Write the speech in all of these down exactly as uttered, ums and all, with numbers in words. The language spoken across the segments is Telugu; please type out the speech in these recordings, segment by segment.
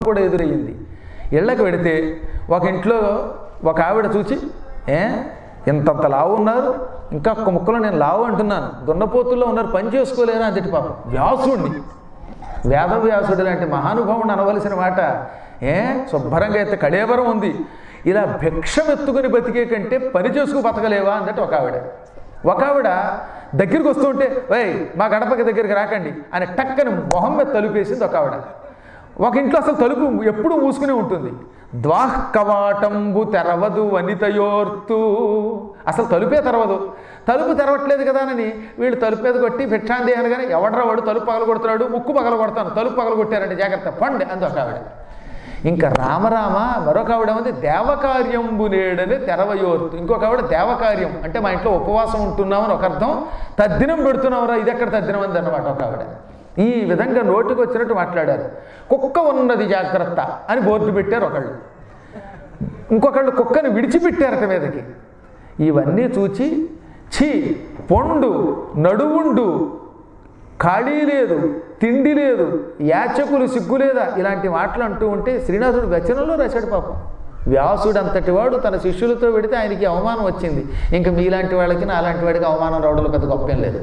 కూడా ఎదురయ్యింది. ఇళ్ళకి వెడితే ఒక ఇంట్లో ఒక ఆవిడ చూచి, ఏ ఇంతంత లావు ఉన్నారు, ఇంకా ఒక్క ముక్కలో నేను లావు అంటున్నాను, దున్నపోతుల్లో ఉన్నారు, పని చేసుకోలేరా అంతటి పాపం. వ్యాసుడిని, వేదవ్యాసుడు లాంటి మహానుభావుని అనవలసిన మాట. ఏ శుభ్రంగా అయితే కళేబరం ఉంది, ఇలా భిక్షమెత్తుకుని బతికే కంటే పని చేసుకు బతకలేవా అన్నట్టు ఒక ఆవిడ. ఒక ఆవిడ దగ్గరికి వస్తుంటే, వై మా గడపకి దగ్గరికి రాకండి అని టక్కని మొహం మీద తలుపేసింది ఒక ఆవిడ. ఒక ఇంట్లో అసలు తలుపు ఎప్పుడూ మూసుకునే ఉంటుంది. ద్వాహ్ కవాటంబు తెరవదు వనితయోర్తు, అసలు తలుపే తెరవదు. తలుపు తెరవట్లేదు కదా అని వీళ్ళు తలుపేది కొట్టి భిక్షాంది అనగానే, ఎవడరా వాడు తలుపు పగల కొడుతున్నాడు, ముక్కు పగల కొడతాను, తలుపు పగల కొట్టారంటే జాగ్రత్త పండి అంది ఒక ఆవిడ. ఇంకా రామరామ మరొక ఆవిడ ఉంది, దేవకార్యంబు నేడని తెరవయోర్తు. ఇంకొక ఆవిడ దేవకార్యం అంటే మా ఇంట్లో ఉపవాసం ఉంటున్నామని ఒక అర్థం, తద్దినం పెడుతున్నావురా ఇది ఎక్కడ తద్దినం అంది అన్నమాట ఒక ఆవిడ. ఈ విధంగా నోటికి వచ్చినట్టు మాట్లాడారు. కుక్క ఉన్నది జాగ్రత్త అని బోర్డు పెట్టారు ఒకళ్ళు, ఇంకొకళ్ళు కుక్కని విడిచిపెట్టారట మీదకి. ఇవన్నీ చూచి ఛీ పొండు నడువుండు, ఖాళీ లేదు, తిండి లేదు, యాచకులు సిగ్గులేదా ఇలాంటి మాటలు అంటూ ఉంటే శ్రీనాథుడు వచనంలో రాశాడు పాపం. వ్యాసుడు అంతటి వాడు తన శిష్యులతో పెడితే ఆయనకి అవమానం వచ్చింది. ఇంకా మీలాంటి వాళ్ళకి నా అలాంటి వాడికి అవమానం రావడంలో పెద్ద గొప్పేం లేదు.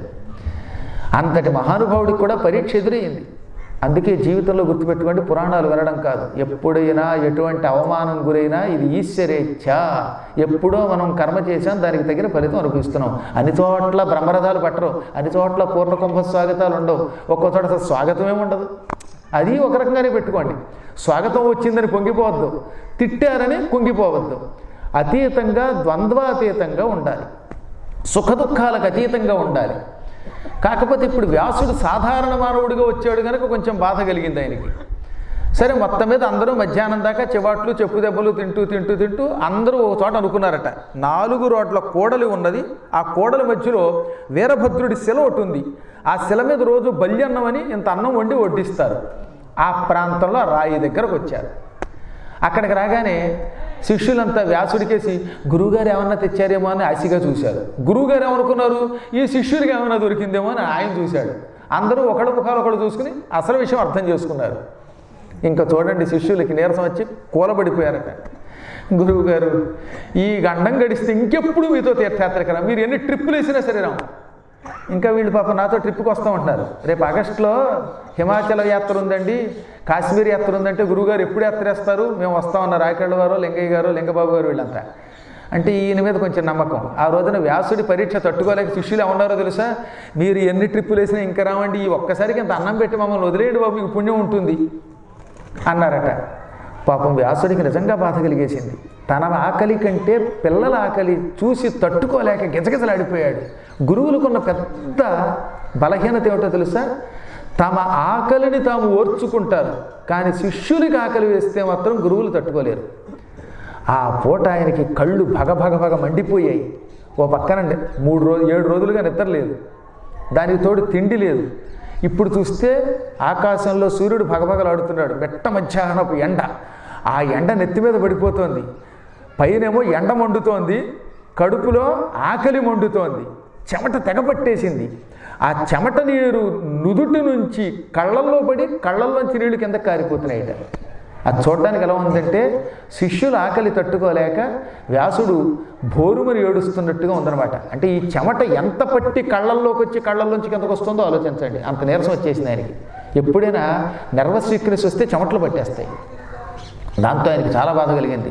అంతటి మహానుభావుడికి కూడా పరీక్ష ఎదురయ్యింది. అందుకే జీవితంలో గుర్తుపెట్టుకోండి, పురాణాలు వినడం కాదు, ఎప్పుడైనా ఎటువంటి అవమానం గురైనా ఇది ఈశ్వరేచ్ఛ. ఎప్పుడో మనం కర్మ చేసాం, దానికి తగిన ఫలితం అనుభవిస్తున్నాం. అన్ని చోట్ల బ్రహ్మరథాలు పట్టరు, అన్ని చోట్ల పూర్ణకుంభ స్వాగతాలు ఉండవు, ఒక్కో చోట అసలు స్వాగతమే ఉండదు. అది ఒక రకంగానే పెట్టుకోండి. స్వాగతం వచ్చిందని పొంగిపోవద్దు, తిట్టారని కుంగిపోవద్దు. అతీతంగా ద్వంద్వాతీతంగా ఉండాలి, సుఖ దుఃఖాలకు అతీతంగా ఉండాలి. కాకపోతే ఇప్పుడు వ్యాసుడు సాధారణ మానవుడిగా వచ్చాడు కనుక కొంచెం బాధ కలిగింది ఆయనకి. సరే మొత్తం మీద అందరూ మధ్యాహ్నం దాకా చివాట్లు చెప్పు దెబ్బలు తింటూ తింటూ తింటూ అందరూ ఒక చోట అనుకున్నారట. నాలుగు రోడ్ల కోడలి ఉన్నది, ఆ కోడలి మధ్యలో వీరభద్రుడి శిల ఒకటి ఉంది. ఆ శిల మీద రోజు బల్యన్నం అని ఇంత అన్నం వండి వడ్డిస్తారు. ఆ ప్రాంతంలో రాయి దగ్గరకు వచ్చారు. అక్కడికి రాగానే శిష్యులంతా వ్యాసుడికేసి గురువుగారు ఏమన్నా తెచ్చారేమో అని ఆశగా చూశారు. గురువుగారు ఏమనుకున్నారు, ఈ శిష్యుడికి ఏమన్నా దొరికిందేమో అని ఆయన చూశాడు. అందరూ ఒకళ్ళ ముఖాలు ఒకళ్ళు చూసుకుని అసలు విషయం అర్థం చేసుకున్నారు. ఇంకా చూడండి, శిష్యులకి నీరసం వచ్చి కూలబడిపోయారట. గురువుగారు ఈ గండం గడిస్తే ఇంకెప్పుడు మీతో తీర్థయాత్రకరా, మీరు ఎన్ని ట్రిప్పులు వేసినా సరే రాము. ఇంకా వీళ్ళు పాప నాతో ట్రిప్కి వస్తామంటున్నారు. రేపు ఆగస్టులో హిమాచల యాత్ర ఉందండి, కాశ్మీర్ యాత్ర ఉందంటే గురువుగారు ఎప్పుడు యాత్ర వేస్తారు, మేము వస్తామన్నారు రాయకళ్ళ గారు, లింగయ్య గారు, లింగబాబు గారు వీళ్ళంతా. అంటే ఈయన మీద కొంచెం నమ్మకం. ఆ రోజున వ్యాసుడి పరీక్ష తట్టుకోలేక శిష్యులు ఏమన్నారో తెలుసా, మీరు ఎన్ని ట్రిప్పులు వేసినా ఇంకా రావండి, ఈ ఒక్కసారికి ఇంత అన్నం పెట్టి మమ్మల్ని వదిలేయండి బాబు, మీకు పుణ్యం ఉంటుంది అన్నారట. పాపం వ్యాసుడికి నిజంగా బాధ కలిగేసింది. తన ఆకలి కంటే పిల్లల ఆకలి చూసి తట్టుకోలేక గిజగిజలాడిపోయాడు. గురువులకున్న పెద్ద బలహీనత ఏమిటో తెలుసా, తమ ఆకలిని తాము ఓర్చుకుంటారు, కానీ శిష్యులకి ఆకలి వేస్తే మాత్రం గురువులు తట్టుకోలేరు. ఆ పూట ఆయనకి కళ్ళు భగ భగ భగ మండిపోయాయి. ఓ పక్కనండి మూడు రోజు ఏడు రోజులుగా నిద్ర లేదు, దానికి తోడు తిండి లేదు. ఇప్పుడు చూస్తే ఆకాశంలో సూర్యుడు భగభగలాడుతున్నాడు, మెట్ట మధ్యాహ్నపు ఎండ, ఆ ఎండ నెత్తి మీద పడిపోతోంది, పైనేమో ఎండ మండుతోంది, కడుపులో ఆకలి మండుతోంది, చెమట తెగపట్టేసింది. ఆ చెమట నీరు నుదుటి నుంచి కళ్ళల్లో పడి కళ్ళల్లోంచి నీళ్ళు కింద కారిపోతున్నాయట. అది చూడడానికి ఎలా ఉందంటే శిష్యులు ఆకలి తట్టుకోలేక వ్యాసుడు భోరుమని ఏడుస్తున్నట్టుగా ఉందన్నమాట. అంటే ఈ చెమట ఎంత పట్టి కళ్ళల్లోకి వచ్చి కళ్ళల్లోంచి కిందకు వస్తుందో ఆలోచించండి. అంత నీరసం వచ్చేసింది ఆయనకి. ఎప్పుడైనా నర్వస్ వీక్నెస్ వస్తే చెమటలు పట్టేస్తాయి. దాంతో ఆయనకి చాలా బాధ కలిగింది.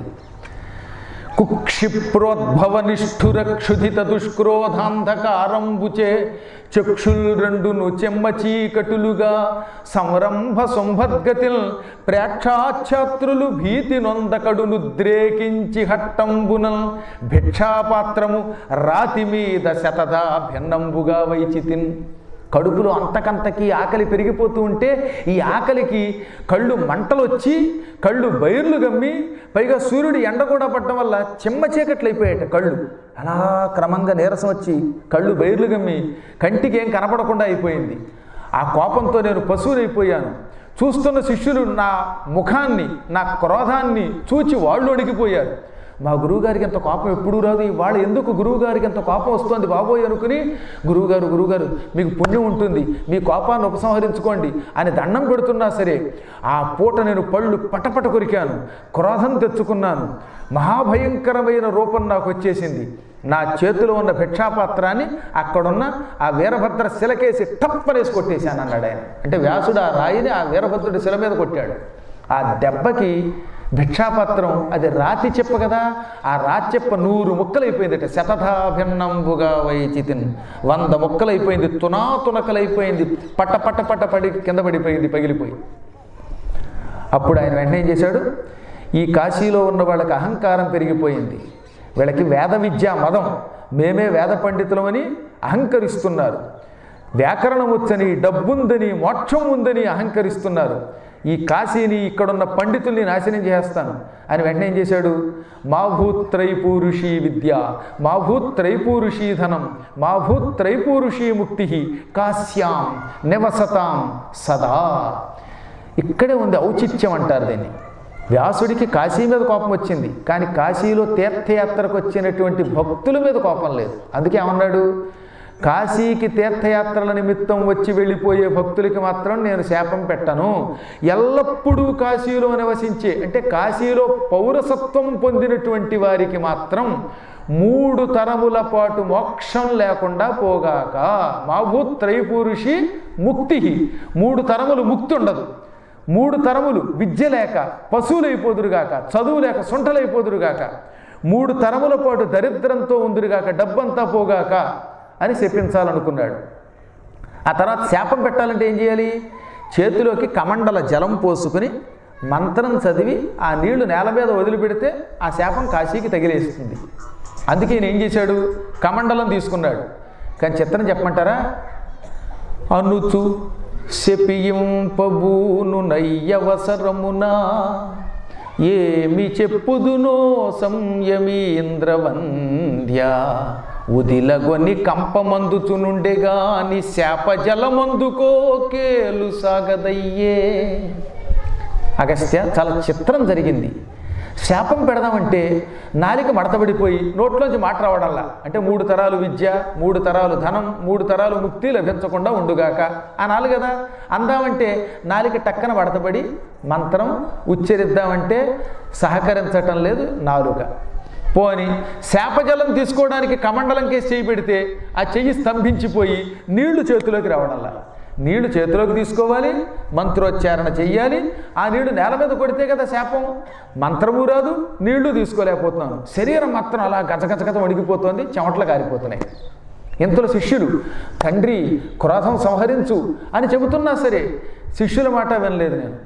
కుక్షిప్రోద్భవ నిష్ఠుర క్షుధిత దుష్క్రోధాంధకారంబుచే చక్షుల్ రెండును చెమ్మ చీకటులుగా సంరంభ సంభద్గతిల్ ప్రేక్షాఛాత్రులు భీతి నొందకడు నుద్రేకించి హట్టంబునల్ భిక్షాపాత్రము రాతి మీద శతదా భిన్నంబుగా వైచితిన్. కడుపులో అంతకంతకి ఆకలి పెరిగిపోతూ ఉంటే ఈ ఆకలికి కళ్ళు మంటలు వచ్చి కళ్ళు బైర్లు గమ్మి, పైగా సూర్యుడు ఎండ కూడా పడటం వల్ల చెమ్మ చీకట్లు అయిపోయాట కళ్ళు. అలా క్రమంగా నీరసం వచ్చి కళ్ళు బైర్లు గమ్మి కంటికి ఏం కనపడకుండా అయిపోయింది. ఆ కోపంతో నేను పశువునైపోయాను. చూస్తున్న శిష్యులు నా ముఖాన్ని, నా క్రోధాన్ని చూచి వాళ్ళు అడిగిపోయారు. మా గురువుగారికి ఎంత కోపం ఎప్పుడూ రాదు, ఇవాళ ఎందుకు గురువుగారికి ఎంత కోపం వస్తుంది బాబోయ్ అనుకుని, గురువుగారు గురువుగారు మీకు పుణ్యం ఉంటుంది, మీ కోపాన్ని ఉపసంహరించుకోండి అని దండం పెడుతున్నా సరే ఆ పూట నేను పళ్ళు పటపట కొరికాను, క్రోధం తెచ్చుకున్నాను, మహాభయంకరమైన రూపం నాకు వచ్చేసింది. నా చేతిలో ఉన్న భిక్షాపాత్రాన్ని అక్కడున్న ఆ వీరభద్ర శిలకేసి టప్పనేసి కొట్టేశాను అన్నాడు ఆయన. అంటే వ్యాసుడు ఆ రాయిని ఆ వీరభద్రుడి శిల మీద కొట్టాడు. ఆ దెబ్బకి భిక్షాపాత్రం అది రాతి చెప్ప కదా, ఆ రాతి చెప్ప నూరు ముక్కలైపోయింది. శతథాభిన్నంబుగా వైచితిన్ వంద ముక్కలైపోయింది, తునా తునకలైపోయింది, పట్ట పట్ట పట్ట పడి కింద పడిపోయింది, పగిలిపోయి. అప్పుడు ఆయన వెంటనే ఏం చేశాడు, ఈ కాశీలో ఉన్న వాళ్ళకి అహంకారం పెరిగిపోయింది, వీళ్ళకి వేద విద్యా మదం, మేమే వేద పండితులమని అహంకరిస్తున్నారు, వ్యాకరణం వచ్చని, డబ్బుందని, మోక్షం ఉందని అహంకరిస్తున్నారు, ఈ కాశీని ఇక్కడున్న పండితుల్ని నాశనం చేస్తాను అని వెంటనే ఏం చేశాడు, మాభూత్రైపూరుషీ విద్య, మాభూత్రైపూరుషీ ధనం, మాభూత్రైపూరుషీ ముక్తి, కాశ్యాం నివసతాం సదా. ఇక్కడే ఉంది ఔచిత్యం అంటారు దీన్ని. వ్యాసుడికి కాశీ మీద కోపం వచ్చింది, కానీ కాశీలో తీర్థయాత్రకు వచ్చినటువంటి భక్తుల మీద కోపం లేదు. అందుకే ఏమన్నాడు, కాశీకి తీర్థయాత్రల నిమిత్తం వచ్చి వెళ్ళిపోయే భక్తులకి మాత్రం నేను శాపం పెట్టను, ఎల్లప్పుడూ కాశీలో నివసించే అంటే కాశీలో పౌరసత్వం పొందినటువంటి వారికి మాత్రం మూడు తరముల పాటు మోక్షం లేకుండా పోగాక. మాభూత్రైపూరుషి ముక్తి, మూడు తరములు ముక్తి ఉండదు, మూడు తరములు విద్య లేక పశువులైపోదురుగాక, చదువు లేక సొంటలైపోదురుగాక, మూడు తరముల పాటు దరిద్రంతో ఉందిరుగాక, డబ్బంతా పోగాక అని శపించాలనుకున్నాడు. ఆ తర్వాత శాపం పెట్టాలంటే ఏం చేయాలి, చేతిలోకి కమండల జలం పోసుకుని మంత్రం చదివి ఆ నీళ్లు నేల మీద వదిలిపెడితే ఆ శాపం కాశీకి తగిలేస్తుంది. అందుకే ఈయన ఏం చేశాడు, కమండలం తీసుకున్నాడు. కానీ చిత్రం చెప్పమంటారా, అనుచు శపియింపబూను నయ్యవసరమునా ఏమి చెప్పుదునో సంయమీంద్రవంద్య, ఉదిలగొని కంపమందుచునుండెగాని శాపజలమందుకో కేలు సాగదయ్యే. అగస్త్య, చాలా చిత్రం జరిగింది. శాపం పెడదామంటే నాలిక మడతబడిపోయి నోట్లోంచి మాట రావడంలా, అంటే మూడు తరాలు విద్య, మూడు తరాలు ధనం, మూడు తరాలు ముక్తి లభించకుండా ఉండుగాక అనాలి కదా. అందామంటే నాలిక టక్కన మడతబడి మంత్రం ఉచ్చరిద్దామంటే సహకరించటం లేదు నాలుక. పోని శాపజలం తీసుకోవడానికి కమండలం కేసి చేయి పెడితే ఆ చెయ్యి స్తంభించిపోయి నీళ్లు చేతిలోకి రావడంలా. నీళ్లు చేతిలోకి తీసుకోవాలి, మంత్రోచ్చారణ చెయ్యాలి, ఆ నీళ్లు నేల మీద కొడితే కదా శాపం. మంత్రము రాదు, నీళ్లు తీసుకోలేకపోతున్నాను, శరీరం మాత్రం అలా గజగజగజ వణికిపోతుంది, చెమటలు కారిపోతున్నాయి. ఇంతలో శిష్యులు, తండ్రి క్రోధం సంహరించు అని చెబుతున్నా సరే శిష్యుల మాట వినలేదు నేను.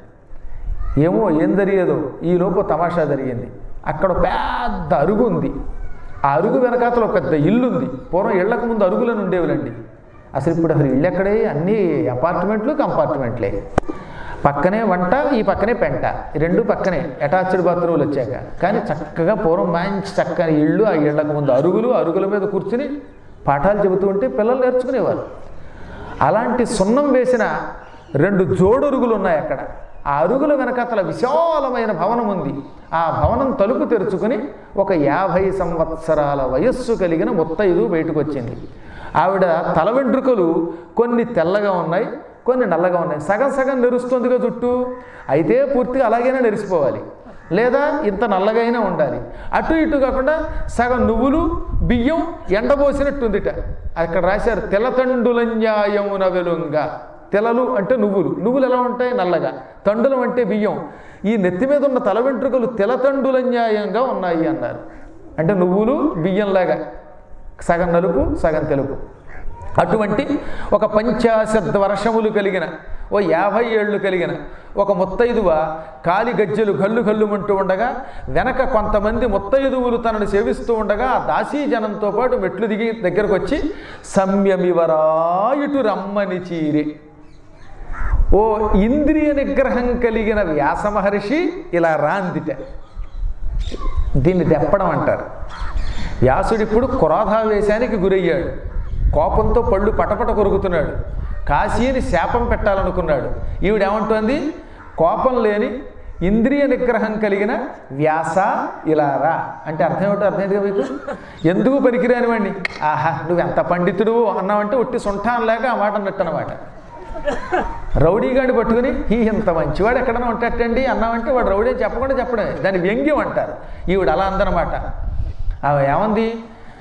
ఏమో ఏం జరిగేదో, ఈలోపు తమాషా జరిగింది. అక్కడ పెద్ద అరుగు ఉంది, ఆ అరుగు వెనకాతలో పెద్ద ఇల్లుంది. పూర్వం ఇళ్లకు ముందు అరుగులను ఉండేవిలండి, అసలు ఇప్పుడు అసలు ఇళ్ళు ఎక్కడే, అన్నీ అపార్ట్మెంట్లు కంపార్ట్మెంట్లే. పక్కనే వంట, ఈ పక్కనే పెంట, రెండు పక్కనే అటాచ్డ్ బాత్రూములు వచ్చాక. కానీ చక్కగా పూర్వం మంచి చక్కని ఇళ్ళు, ఆ ఇళ్లకు ముందు అరుగులు, అరుగుల మీద కూర్చుని పాఠాలు చెబుతూ ఉంటే పిల్లలు నేర్చుకునేవారు. అలాంటి సున్నం వేసిన రెండు జోడరుగులు ఉన్నాయి అక్కడ. ఆ అరుగుల వెనకాతల విశాలమైన భవనం ఉంది. ఆ భవనం తలుపు తెరుచుకుని ఒక యాభై సంవత్సరాల వయస్సు కలిగిన ముత్తైదు బయటకు వచ్చింది. ఆవిడ తల వెంట్రుకలు కొన్ని తెల్లగా ఉన్నాయి, కొన్ని నల్లగా ఉన్నాయి. సగం సగం నెరుస్తుందిగా జుట్టు, అయితే పూర్తిగా అలాగైనా నెరిసిపోవాలి, లేదా ఇంత నల్లగా అయినా ఉండాలి. అటు ఇటు కాకుండా సగం నువ్వులు బియ్యం ఎండబోసినట్టుందిట. అక్కడ రాశారు తెల్లతండులంజాయమున వెలుంగా. తెలలు అంటే నువ్వులు, నువ్వులు ఎలా ఉంటాయి నల్లగా, తండులం అంటే బియ్యం. ఈ నెత్తి మీద ఉన్న తల వెంట్రుకలు తెల్లతండులంజాయంగా ఉన్నాయి అన్నారు. అంటే నువ్వులు బియ్యంలాగా సగం నలుపు సగం తెలుపు. అటువంటి ఒక పంచాశత్ వర్షములు కలిగిన, ఓ యాభై ఏళ్ళు కలిగిన ఒక ముత్తైదువ కాలి గజ్జెలు గల్లు గల్లుమంటూ ఉండగా, వెనక కొంతమంది ముత్తైదువులు తనను సేవిస్తూ ఉండగా ఆ దాసీ జనంతో పాటు మెట్లు దిగి దగ్గరకు వచ్చి సంయమివరాయుటు రమ్మని చీరే. ఓ ఇంద్రియ నిగ్రహం కలిగిన వ్యాస మహర్షి ఇలా రాందిట. దీన్ని దెప్పడం అంటారు. వ్యాసుడిప్పుడు క్రోధావేశానికి గురయ్యాడు, కోపంతో పళ్ళు పటపట కొరుకుతున్నాడు, కాశీని శాపం పెట్టాలనుకున్నాడు. ఈవిడేమంటోంది, కోపం లేని ఇంద్రియ నిగ్రహం కలిగిన వ్యాస ఇలారా అంటే అర్థం ఏమిటో అర్థమైందిగా మీకు. ఎందుకు పనికిరాని వాడిని ఆహా నువ్వు ఎంత పండితుడు అన్నావంటే ఒట్టి సొంఠాన్ లేక ఆ మాట అన్నట్టు అనమాట. రౌడీగాడిని పట్టుకుని ఈ ఇంత మంచివాడు ఎక్కడన్నా ఉంటాటండి అన్నామంటే వాడు రౌడీ అని చెప్పకుండా చెప్పడమే, దాన్ని వ్యంగ్యం అంటారు. ఈవిడ అలా అందనమాట. ఆమె ఏమంది,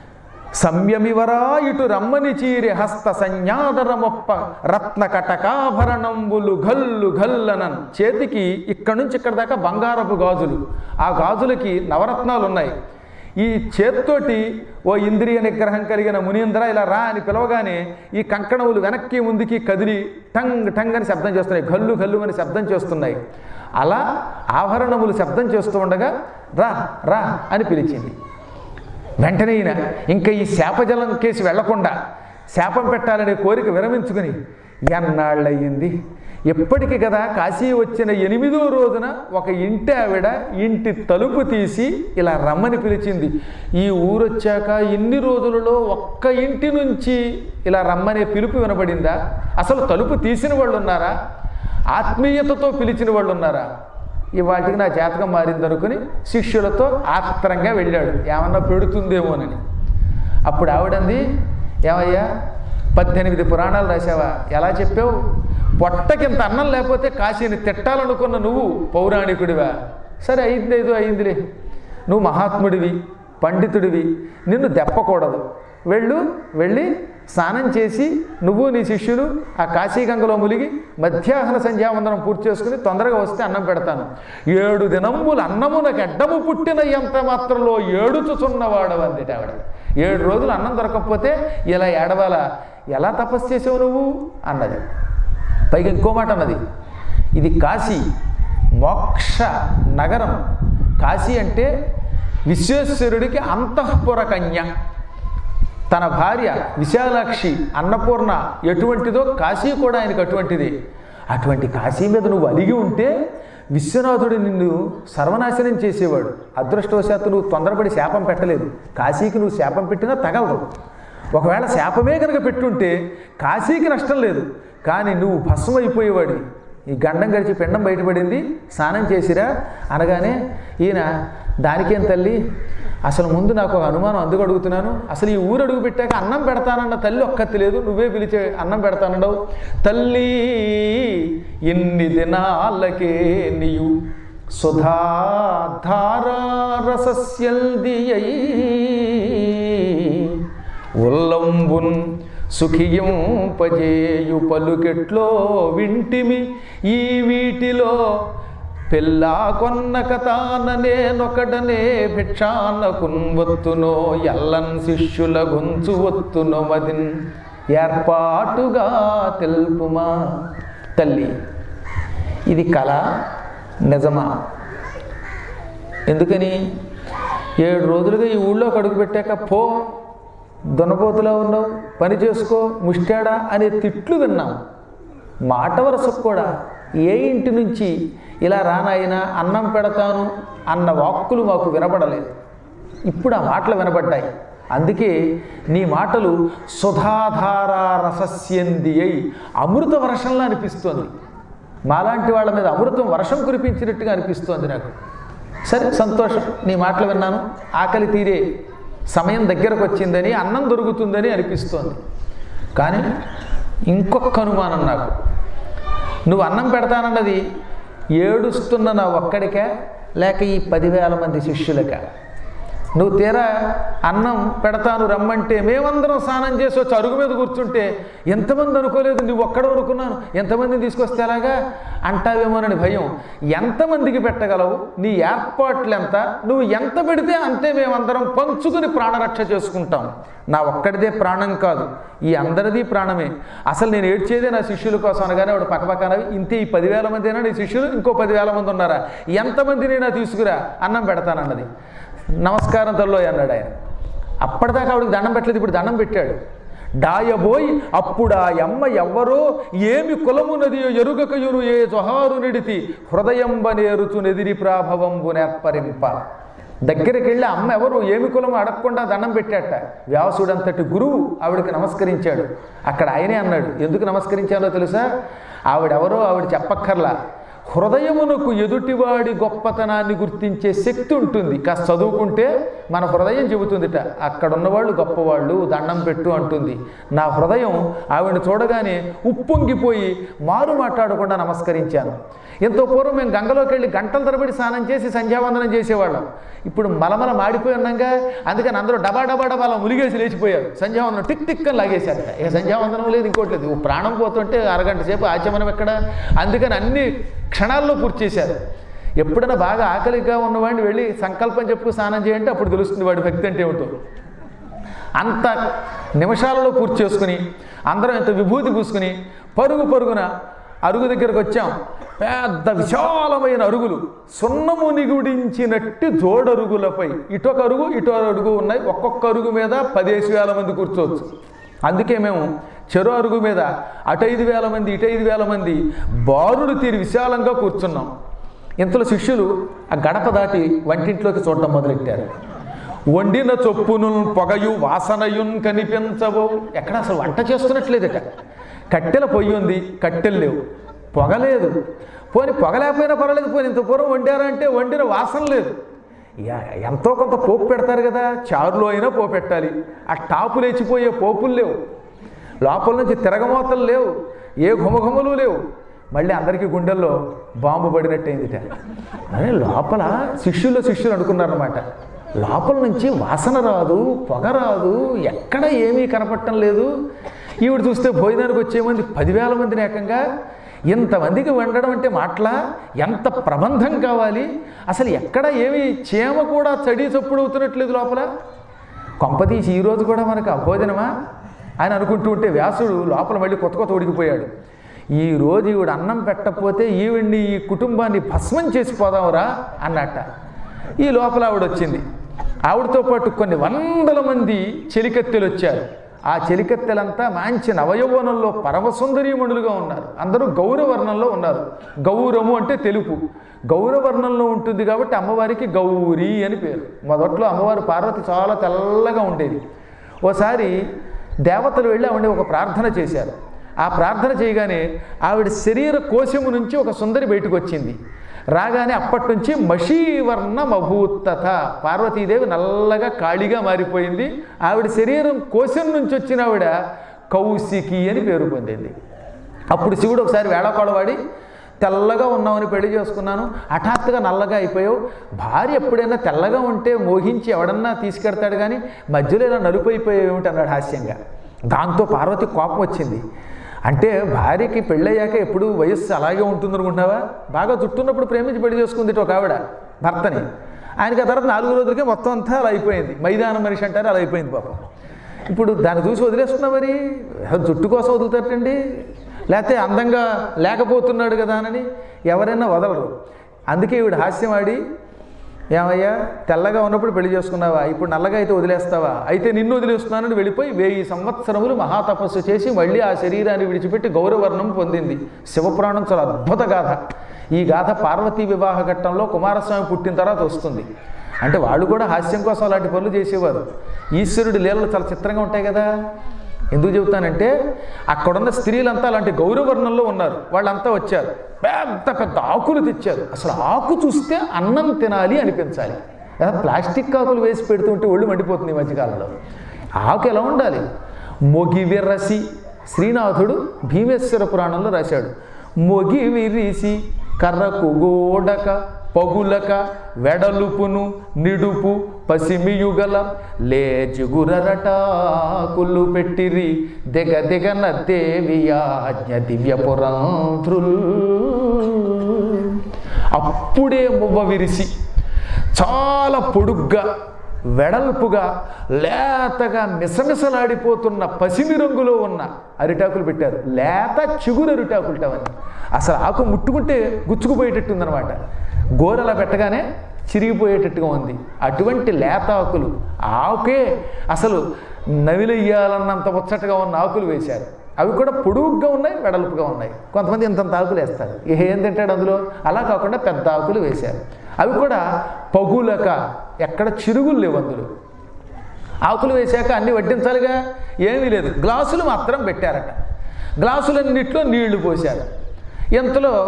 సంయమివరా ఇటు రమ్మని చీరి హస్త సంజ్ఞాదరమొప్ప రత్న కటకాభరణంబులు గల్లు గల్లనన్. చేతికి ఇక్కడి నుంచి ఇక్కడ దాకా బంగారపు గాజులు, ఆ గాజులకి నవరత్నాలు ఉన్నాయి. ఈ చేత్తోటి ఓ ఇంద్రియ నిగ్రహం కలిగిన మునీంద్ర ఇలా రా అని పిలవగానే ఈ కంకణములు వెనక్కి ముందుకి కదిలి టంగ్ టంగ్ అని శబ్దం చేస్తున్నాయి, గల్లు గల్లు అని శబ్దం చేస్తున్నాయి. అలా ఆభరణములు శబ్దం చేస్తూ ఉండగా రా రా అని పిలిచింది. వెంటనే ఈయన ఇంకా ఈ శాపజలం కేసి వెళ్లకుండా శాపం పెట్టాలనే కోరిక విరమించుకుని ఎన్నాళ్ళయ్యింది, ఎప్పటికి కదా కాశీ వచ్చిన ఎనిమిదో రోజున ఒక ఇంటి ఆవిడ ఇంటి తలుపు తీసి ఇలా రమ్మని పిలిచింది. ఈ ఊరొచ్చాక ఇన్ని రోజులలో ఒక్క ఇంటి నుంచి ఇలా రమ్మనే పిలుపు వినబడిందా? అసలు తలుపు తీసిన వాళ్ళు ఉన్నారా? ఆత్మీయతతో పిలిచిన వాళ్ళు ఉన్నారా? ఇవాటికి నా జాతకం మారిందనుకుని శిష్యులతో ఆత్రంగా వెళ్ళాడు, ఏమన్నా పెడుతుందేమోనని. అప్పుడు ఆవిడంది, ఏమయ్యా పద్దెనిమిది పురాణాలు రాసావా? ఎలా చెప్పావు? పొట్టకింత అన్నం లేకపోతే కాశీని తిట్టాలనుకున్న నువ్వు పౌరాణికుడివా? సరే అయింది ఏదో అయిందిలే, నువ్వు మహాత్ముడివి పండితుడివి, నిన్ను దెప్పకూడదు, వెళ్ళు, వెళ్ళి స్నానం చేసి నువ్వు నీ శిష్యులు ఆ కాశీగంగలో ములిగి మధ్యాహ్న సంధ్యావందనం పూర్తి చేసుకుని తొందరగా వస్తే అన్నం పెడతాను. ఏడు దినములు అన్నమునకు అడ్డము పుట్టిన ఎంత మాత్రంలో ఏడుచుచున్నవాడు అందిట ఆవిడ. ఏడు రోజులు అన్నం దొరకకపోతే ఇలా ఏడవాలా? ఎలా తపస్సు చేసావు నువ్వు అన్నది. పైగా ఇంకో మాట అన్నది, ఇది కాశీ మోక్ష నగరం. కాశీ అంటే విశ్వేశ్వరుడికి అంతఃపుర కన్య. తన భార్య విశాలాక్షి అన్నపూర్ణ ఎటువంటిదో కాశీ కూడా ఆయనకు అటువంటిది. అటువంటి కాశీ మీద నువ్వు అలిగి ఉంటే విశ్వనాథుడు నిన్ను సర్వనాశనం చేసేవాడు. అదృష్టవశాత్తు నువ్వు తొందరపడి శాపం పెట్టలేదు. కాశీకి నువ్వు శాపం పెట్టినా తగలదు. ఒకవేళ శాపమే కనుక పెట్టుంటే కాశీకి నష్టం లేదు, కానీ నువ్వు భస్మం అయిపోయేవాడివి. ఈ గండం గడిచి పిండం బయటపడింది, స్నానం చేసిరా అనగానే ఈయన దానికేం తల్లి, అసలు ముందు నాకు ఒక అనుమానం, అందుకు అడుగుతున్నాను. అసలు ఈ ఊరు అడుగు పెట్టాక అన్నం పెడతానన్న తల్లి ఒక్కతి లేదు, నువ్వే పిలిచే అన్నం పెడతానన్నావు. తల్లి ఇన్ని దినాలకే నీయు సుధాధారసస్యల్దియై ఉల్లంబున్ సుఖియంపజేయు పలుకెట్లో వింటిమి ఈ వీటిలో పెళ్ళా కొన్న కథాననేనొకడనే భిక్షానకున్ వత్తునో ఎల్లన్ శిష్యుల గొంచు వత్తునో మదిన్ ఏర్పాటుగా తెలుపుమా. తల్లి ఇది కళ నిజమా? ఎందుకని ఏడు రోజులుగా ఈ ఊళ్ళోకి అడుగు పెట్టాక పో దున్నపోతులా ఉన్నావు, పని చేసుకో, ముష్టాడా అనే తిట్లు విన్నాం. మాట వరసకు కూడా ఏ ఇంటి నుంచి ఇలా రానాయినా అన్నం పెడతాను అన్న వాక్కులు మాకు వినబడలేదు. ఇప్పుడు ఆ మాటలు వినబడ్డాయి. అందుకే నీ మాటలు సుధాధార రసస్యంది అయి అమృత వర్షంలా అనిపిస్తోంది. మాలాంటి వాళ్ళ మీద అమృతం వర్షం కురిపించినట్టుగా అనిపిస్తోంది నాకు. సరే సంతోషం, నీ మాటలు విన్నాను, ఆకలి తీరే సమయం దగ్గరకు వచ్చిందని, అన్నం దొరుకుతుందని అనిపిస్తోంది. కానీ ఇంకొక అనుమానం నాకు, నువ్వు అన్నం పెడతానన్నది ఏడుస్తున్న నా ఒక్కడికా లేక ఈ పదివేల మంది శిష్యులకా? నువ్వు తీరా అన్నం పెడతాను రమ్మంటే మేమందరం స్నానం చేసి వచ్చి అరుగు మీద కూర్చుంటే ఎంతమంది అనుకోలేదు, నువ్వు ఒక్కడో అనుకున్నాను, ఎంతమందిని తీసుకొస్తే ఎలాగా అంటావేమోనని భయం. ఎంతమందికి పెట్టగలవు? నీ ఏర్పాట్లు ఎంత? నువ్వు ఎంత పెడితే అంతే మేమందరం పంచుకుని ప్రాణరక్ష చేసుకుంటాం. నా ఒక్కడిదే ప్రాణం కాదు, ఈ అందరిది ప్రాణమే. అసలు నేను ఏడ్చేదే నా శిష్యుల కోసం అనగానే వాడు పక్కపక్కనవి ఇంతే. ఈ పదివేల మంది అయినా నీ శిష్యులు ఇంకో పదివేల మంది ఉన్నారా? ఎంతమందినైనా తీసుకురా అన్నం పెడతానన్నది. నమస్కారం తల్లో అన్నాడు ఆయన. అప్పటిదాకా ఆవిడకి దండం పెట్టలేదు, ఇప్పుడు దండం పెట్టాడు. డాయబోయి అప్పుడా ఎమ్మ ఎవ్వరో ఏమి కులమునదియో ఎరుగకయును ఏ జొహారు నిడితి హృదయంబనేరుచు నెదిరి ప్రాభవంబు నేర్పరింప. దగ్గరికి వెళ్ళి అమ్మ ఎవరు ఏమి కులము అడగకుండా దండం పెట్టాట. వ్యాసుడంతటి గురువు ఆవిడకి నమస్కరించాడు. అక్కడ ఆయనే అన్నాడు, ఎందుకు నమస్కరించానో తెలుసా? ఆవిడెవరో ఆవిడ చెప్పక్కర్లా, హృదయమునకు ఎదుటివాడి గొప్పతనాన్ని గుర్తించే శక్తి ఉంటుంది. కాస్త చదువుకుంటే మన హృదయం చెబుతుందిట, అక్కడ ఉన్నవాళ్ళు గొప్పవాళ్ళు, దండం పెట్టు అంటుంది. నా హృదయం ఆవిడని చూడగానే ఉప్పొంగిపోయి మారు మాట్లాడకుండా నమస్కరించాను. ఎంతో పూర్వం మేము గంగలోకి వెళ్ళి గంటల తరబడి స్నానం చేసి సంధ్యావందనం చేసేవాళ్ళం. ఇప్పుడు మలమల మాడిపోయి ఉన్నాగా, అందుకని అందరూ డబా డబా డబాలా ములిగేసి లేచిపోయారు. సంధ్యావందనం టిక్ టిక్ అని లాగేశారు. ఏ సంధ్యావందనం లేదు, ఇంకోటి లేదు. ప్రాణం పోతుంటే అరగంట సేపు ఆచమనం ఎక్కడ, అందుకని అన్ని క్షణాల్లో పూర్తి చేశారు. ఎప్పుడైనా బాగా ఆకలిగా ఉన్నవాడిని వెళ్ళి సంకల్పం చెప్పు స్నానం చేయంటే అప్పుడు తెలుస్తుంది వాడి భక్తి అంటే ఏమిటో. అంత నిమిషాలలో పూర్తి చేసుకుని అందరం ఇంత విభూతి పూసుకుని పరుగు పరుగున అరుగు దగ్గరకు వచ్చాం. పెద్ద విశాలమైన అరుగులు, సున్నము నిగుడించినట్టు జోడరుగులపై ఇటొక అరుగు ఇటో అరుగు ఉన్నాయి. ఒక్కొక్క అరుగు మీద పదేసి వేల మంది కూర్చోవచ్చు. అందుకే మేము చెరో అరుగు మీద అటు ఐదు వేల మంది ఇటు ఐదు వేల మంది బారులు తీరి విశాలంగా కూర్చున్నాం. ఇంతలో శిష్యులు ఆ గడప దాటి వంటింట్లోకి చూడటం మొదలెట్టారు. వండిన చొప్పును పొగయు వాసనయున్ కనిపించవు. ఎక్కడ అసలు వంట చేస్తున్నట్లేదట. కట్టెల పొయ్యి ఉంది, కట్టెలు లేవు, పొగలేదు. పోని పొగలేకపోయినా పర్వాలేదు, పోని ఇంత పూర్వం వండారంటే వండిన వాసన లేదు. ఎంతో కొంత పోపు పెడతారు కదా, చారులో అయినా పోపు పెట్టాలి. ఆ టాపు లేచిపోయే పోపులు లేవు, లోపల నుంచి తిరగమోతలు లేవు, ఏ ఘుమఘుమలు లేవు. మళ్ళీ అందరికీ గుండెల్లో బాంబు పడినట్టయిందిట. అదే లోపల శిష్యుల్లో శిష్యులు అనుకున్నారన్నమాట. లోపల నుంచి వాసన రాదు, పొగ రాదు, ఎక్కడ ఏమీ కనపడటం లేదు. ఈవిడ చూస్తే భోజనానికి వచ్చే మంది పదివేల మందిని ఏకంగా. ఇంతమందికి వండడం అంటే మాటలా, ఎంత ప్రబంధం కావాలి. అసలు ఎక్కడ ఏమి చీమ కూడా చడి చప్పుడు అవుతున్నట్లేదు లోపల. కొంపతీసి ఈరోజు కూడా మనకు అభోజనమా అని అనుకుంటూ ఉంటే వ్యాసుడు లోపల మళ్ళీ కొత్త కొత్త ఉడికిపోయాడు. ఈరోజు ఈవిడ అన్నం పెట్టకపోతే ఈవిడ్ని ఈ కుటుంబాన్ని భస్మం చేసిపోదాంరా అన్నట్ట. ఈ లోపల ఆవిడ వచ్చింది. ఆవిడతో పాటు కొన్ని వందల మంది చెలికత్తెలు వచ్చారు. ఆ చెలికత్తెలంతా మంచి నవయౌవనంలో పరమసుందరీమణులుగా ఉన్నారు. అందరూ గౌరవర్ణంలో ఉన్నారు. గౌరము అంటే తెలుపు, గౌరవర్ణంలో ఉంటుంది కాబట్టి అమ్మవారికి గౌరీ అని పేరు. మొదట్లో అమ్మవారు పార్వతి చాలా తెల్లగా ఉండేది. ఓసారి దేవతలు వెళ్ళి ఆవిడ ఒక ప్రార్థన చేశారు. ఆ ప్రార్థన చేయగానే ఆవిడ శరీర కోశము నుంచి ఒక సుందరి బయటకు వచ్చింది. రాగానే అప్పటి నుంచి మషీవర్ణ మభూతత, పార్వతీదేవి నల్లగా కాళీగా మారిపోయింది. ఆవిడ శరీరం కోశం నుంచి వచ్చిన ఆవిడ కౌశికి అని పేరు పొందింది. అప్పుడు శివుడు ఒకసారి వేళకోళవాడి, తెల్లగా ఉన్నామని పెళ్లి చేసుకున్నాను, హఠాత్తుగా నల్లగా అయిపోయావు. భార్య ఎప్పుడైనా తెల్లగా ఉంటే మోహించి ఎవడన్నా తీసుకెడతాడు, కానీ మధ్యలో ఇలా నలుపు అయిపోయావు ఏమిటి అన్నాడు హాస్యంగా. దాంతో పార్వతి కోపం వచ్చింది. అంటే భార్యకి పెళ్ళయ్యాక ఎప్పుడు వయస్సు అలాగే ఉంటుంది అనుకుంటున్నావా? బాగా చుట్టున్నప్పుడు ప్రేమించి పెళ్లి చేసుకుంది ఒక ఆవిడ భర్తని. ఆయనకి ఆ తర్వాత నాలుగు రోజులకే మొత్తం అంతా అలా అయిపోయింది. మైదానం మనిషి అంటారు, అలా అయిపోయింది పాపం. ఇప్పుడు దాన్ని చూసి వదిలేస్తున్నా, మరి జుట్టు కోసం వదులుతారండి, లేకపోతే అందంగా లేకపోతున్నాడు కదా అని ఎవరైనా వదలరు. అందుకే ఈవిడ హాస్యం ఆడి, ఏమయ్యా తెల్లగా ఉన్నప్పుడు పెళ్లి చేసుకున్నావా, ఇప్పుడు నల్లగా అయితే వదిలేస్తావా, అయితే నిన్ను వదిలేస్తున్నానని వెళ్ళిపోయి వెయ్యి సంవత్సరములు మహాతపస్సు చేసి మళ్ళీ ఆ శరీరాన్ని విడిచిపెట్టి గౌరవర్ణం పొందింది. శివపురాణం చాలా అద్భుత గాథ. ఈ గాథ పార్వతీ వివాహ ఘట్టంలో కుమారస్వామి పుట్టిన తర్వాత వస్తుంది. అంటే వాళ్ళు కూడా హాస్యం కోసం అలాంటి పనులు చేసేవారు. ఈశ్వరుడి లీలలు చాలా చిత్రంగా ఉంటాయి కదా. ఎందుకు చెబుతానంటే అక్కడున్న స్త్రీలంతా అలాంటి గౌరవర్ణంలో ఉన్నారు. వాళ్ళంతా వచ్చారు, పెద్ద పెద్ద ఆకులు తెచ్చారు. అసలు ఆకు చూస్తే అన్నం తినాలి అనిపించాలి. ప్లాస్టిక్ ఆకులు వేసి పెడుతుంటే ఒళ్ళు మండిపోతుంది ఈ మధ్యకాలంలో. ఆకు ఎలా ఉండాలి? మొగి విరసి, శ్రీనాథుడు భీమేశ్వర పురాణంలో రాశాడు. మొగి విరిసి కర్రకు గోడక పగులక వెడలుపును నిడుపు పసిమియుగల లేజిగురరటాకులు పెట్టిరి దిగ దిగన దేవియాజ్ఞ దివ్యపురాంధ్రుల్. అప్పుడే మువ్వ విరిసి చాలా పొడుగ్గా వెడల్పుగా లేతగా మిసమిసలాడిపోతున్న పసిమి రంగులో ఉన్న అరిటాకులు పెట్టారు. లేత చిగురు అరిటాకులటవన్నీ. అసలు ఆకు ముట్టుకుంటే గుచ్చుకుపోయేటట్టుందనమాట. గోరలా పెట్టగానే చిరిగిపోయేటట్టుగా ఉంది. అటువంటి లేత ఆకులు, ఆకే అసలు నవిలెయ్యాలన్నంత ముచ్చటగా ఉన్న ఆకులు వేశారు. అవి కూడా పొడుగ్గా ఉన్నాయి, వెడల్పుగా ఉన్నాయి. కొంతమంది ఇంతంత ఆకులు వేస్తారు, ఏం తింటాడు అందులో. అలా కాకుండా పెద్ద ఆకులు వేశారు. అవి కూడా పగులక, ఎక్కడ చిరుగులు లేవు అందులో. ఆకులు వేశాక అన్నీ వడ్డించాలిగా, ఏమీ లేదు. గ్లాసులు మాత్రం పెట్టారట. గ్లాసులన్నిట్లో నీళ్లు పోశారు. ఇంతలో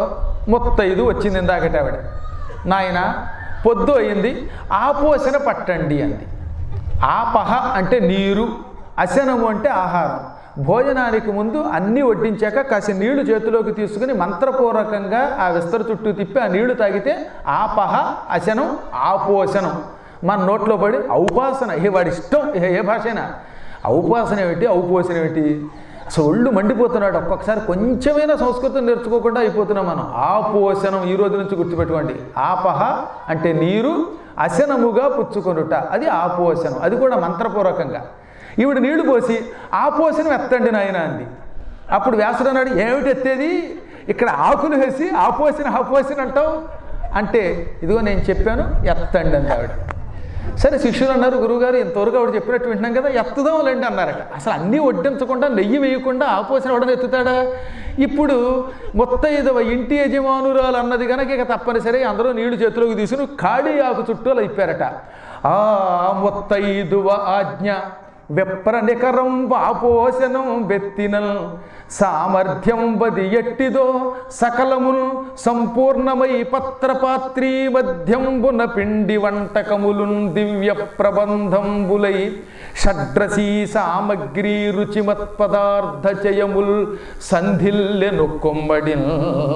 ముత్తైదు వచ్చింది ఇందాకటి ఆవిడ. నాయన పొద్దు అయింది, ఆపోసన పట్టండి అంది. ఆపహ అంటే నీరు, అశనము అంటే ఆహారం. భోజనానికి ముందు అన్నీ వడ్డించాక కాసి నీళ్లు చేతిలోకి తీసుకుని మంత్రపూర్వకంగా ఆ విస్తర చుట్టూ తిప్పి ఆ నీళ్లు తాగితే ఆపహ అశనం ఆపోసనం మన నోట్లో పడి ఔపాసన. ఏ వాడి ఇష్టం, ఏ భాషైనా ఔపాసన ఏమిటి, ఔపోసన ఏమిటి, అసలు ఒళ్ళు మండిపోతున్నాడు. ఒక్కొక్కసారి కొంచెమైనా సంస్కృతం నేర్చుకోకుండా అయిపోతున్నాం మనం. ఆపోసనం ఈ రోజు నుంచి గుర్తుపెట్టుకోండి. ఆపహ అంటే నీరు, అశనముగా పుచ్చుకొనుట, అది ఆపోసనం, అది కూడా మంత్రపూర్వకంగా. ఈవిడ నీళ్లు పోసి ఆపోసనం ఎత్తండి నాయన అంది. అప్పుడు వ్యాసుడు అన్నాడు, ఏమిటి ఎత్తేది, ఇక్కడ ఆకులు వేసి ఆపోసిన ఆపోసిన అంటావు అంటే, ఇదిగో నేను చెప్పాను ఎత్తండి అంది ఆవిడ. సరే శిష్యులు అన్నారు, గురువుగారు ఇంతవరకు ఆవిడ చెప్పినట్టు వింటున్నాం కదా, ఎత్తుదాం లేండి అన్నారట. అసలు అన్నీ వడ్డించకుండా నెయ్యి వేయకుండా ఆపోసిన వాడని ఎత్తుతాడా? ఇప్పుడు ముత్తైదవ ఇంటి యజమానురాలు అన్నది కనుక ఇక తప్పనిసరి అందరూ నీళ్లు చేతిలోకి తీసుకుని ఖాళీ ఆకు చుట్టూ అలా ఇప్పారట. ఆ ముత్తైదువ ఆజ్ఞ వెప్ర నికరం ఆపోసనం బెత్తినల్ సామర్థ్యం బది ఎట్టిదో సకలమును సంపూర్ణమై పత్రపాత్రీ మధ్యంబున పిండి వంటకములున్ దివ్య ప్రబంధంబులై షడ్రసీ సామగ్రీ రుచిమత్పదార్థ చయముల్ సంధిల్లెను కొమ్మడిన్.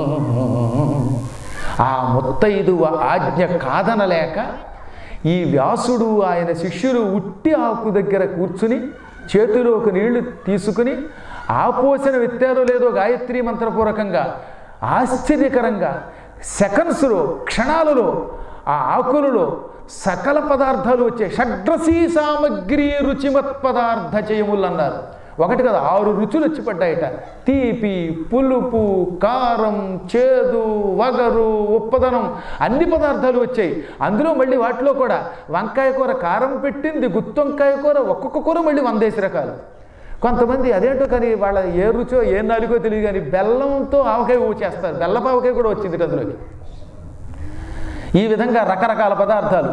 ఆ ముత్తైదువ ఆజ్ఞ కాదనలేక ఈ వ్యాసుడు ఆయన శిష్యులు ఉట్టి ఆకు దగ్గర కూర్చుని చేతిలోకి నీళ్లు తీసుకుని ఆపోసన ఎత్తారో లేదో గాయత్రీ మంత్రపూర్వకంగా ఆశ్చర్యకరంగా సెకండ్స్లో క్షణాలలో ఆ ఆకులలో సకల పదార్థాలు వచ్చే షడ్రసీ సామగ్రి రుచిమత్ పదార్థ చేయములు అన్నారు. ఒకటి కదా, ఆరు రుచులు వచ్చి పడ్డాయట. తీపి, పులుపు, కారం, చేదు, వగరు, ఉప్పదనం అన్ని పదార్థాలు వచ్చాయి. అందులో మళ్ళీ వాటిలో కూడా వంకాయ కూర కారం పెట్టింది, గుత్తొంకాయ కూర, ఒక్కొక్క కూర మళ్ళీ వందేసి రకాలు. కొంతమంది అదేంటో కానీ వాళ్ళ ఏ రుచో ఏ నాలుగో తెలియదు కానీ బెల్లంతో ఆవకాయ చేస్తారు. బెల్లపావకాయ కూడా వచ్చింది అందులోకి. ఈ విధంగా రకరకాల పదార్థాలు